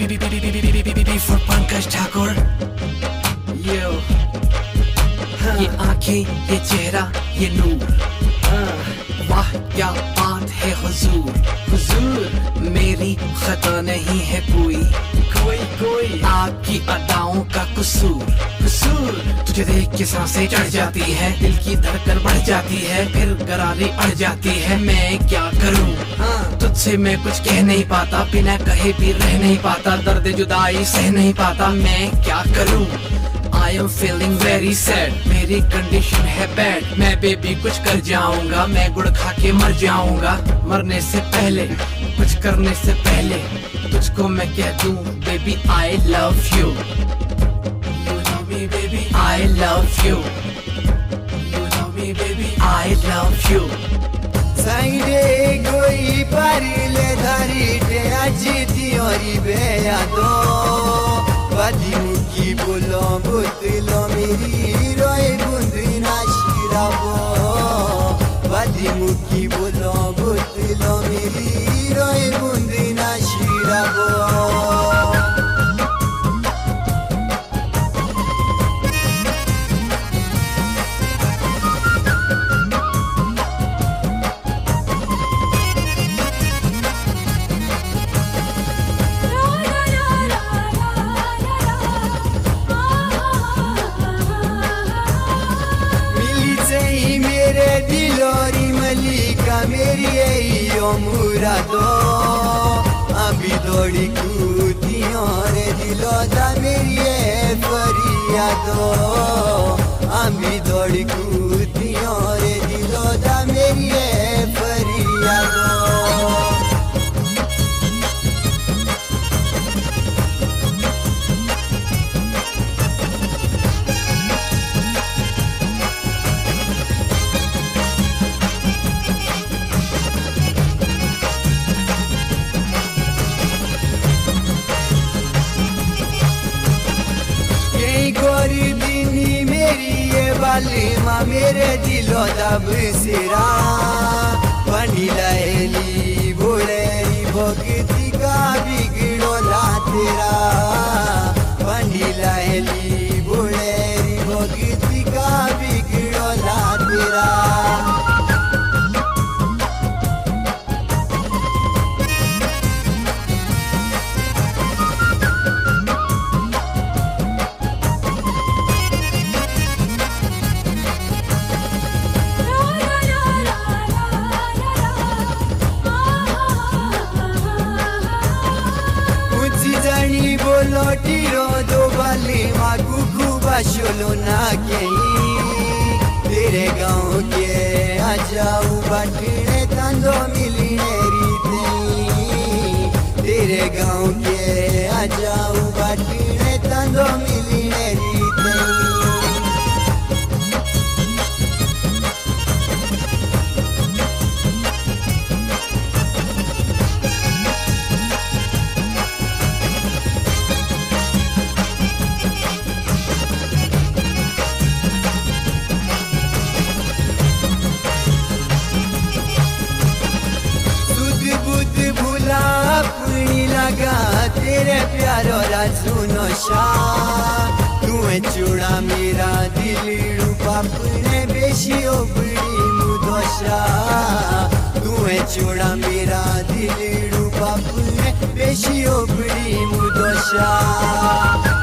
for Pankaj Thakur. ये आंखें, ये चेहरा, ये नूर, वाह क्या बात है हुजूर। हुजूर मेरी खता नहीं है कोई, कोई आपकी अदाओं का कसूर। तुझे देख के सांसें चढ़ जाती है, दिल की धड़कन बढ़ जाती है, फिर गरारी अड़ जाती है। मैं क्या करूं, तुझसे मैं कुछ कह नहीं पाता, बिना कहे भी रह नहीं पाता, दर्द जुदाई सह नहीं पाता। मैं क्या करूं, I am feeling very sad, मेरी कंडीशन है बैड। मैं बेबी कुछ कर जाऊंगा, मैं गुड़ खा के मर जाऊंगा। मरने से पहले, कुछ करने से पहले, तुझको मैं कह दूं baby I love you। You love me baby, I love you। You love me baby, I love you। साइडे कोई पारिले धारीटे आजी और बेया दो वादी मुकी बोलो बुतलो मेरी रोए बुंदी ना शिराबो। वादी मुकी बोलो बुतलो मेरी रोए बुंदी ना शिराबो। दिलोरी मलिका मेरी यो मुरादो अभी दौड़ी कूदी और दिलो दा मेरी फरियादो। अभी दौड़ी कूदी और दिलो दा मेरी फरियादो। गोरी दीनी मेरी ये वाली माँ मेरे दिलो दब सिरा बनी लाएली बोलेरी भक्ति का बिगड़ो ला तेरा। बनी लाएली बोलेरी भक्ति का बिगड़ो ला तेरा। बोलो टीरो दो बाली माँ कुकू बाशोलो ना कहीं तेरे गाँव के आ जाऊँ बाटने तंदो मिलने रीते। तेरे गाँव के आ जाऊँ बाटने तंदो मिलने रीते। अपनी लगा तेरे प्यारो राजूनो शाह तू चूड़ा मेरा दिल रूपापने बेशी ओबड़ी मुदोशा। तू चूड़ा मेरा दिल रूपापने बेशी ओबड़ी मुदोशा।